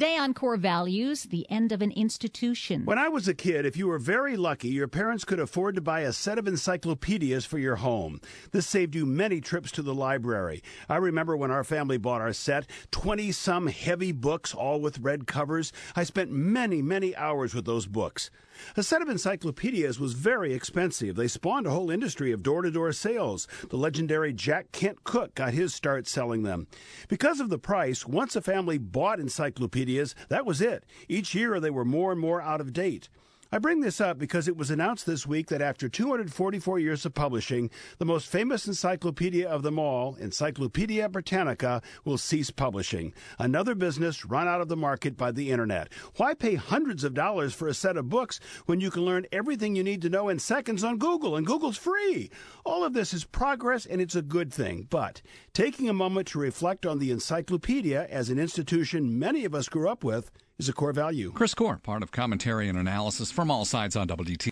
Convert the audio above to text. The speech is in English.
Today on Core Values, the end of an institution. When I was a kid, if you were very lucky, your parents could afford to buy a set of encyclopedias for your home. This saved you many trips to the library. I remember when our family bought our set, 20-some heavy books, all with red covers. I spent many hours with those books. A set of encyclopedias was very expensive. They spawned a whole industry of door-to-door sales. The legendary Jack Kent Cooke got his start selling them. Because of the price, once a family bought encyclopedias, that was it. Each year they were more and more out of date. I bring this up because it was announced this week that after 244 years of publishing, the most famous encyclopedia of them all, Encyclopedia Britannica, will cease publishing. Another business run out of the market by the Internet. Why pay hundreds of dollars for a set of books when you can learn everything you need to know in seconds on Google, and Google's free? All of this is progress, and it's a good thing. But taking a moment to reflect on the encyclopedia as an institution many of us grew up with is a core value. Chris Core, part of commentary and analysis from all sides on WT.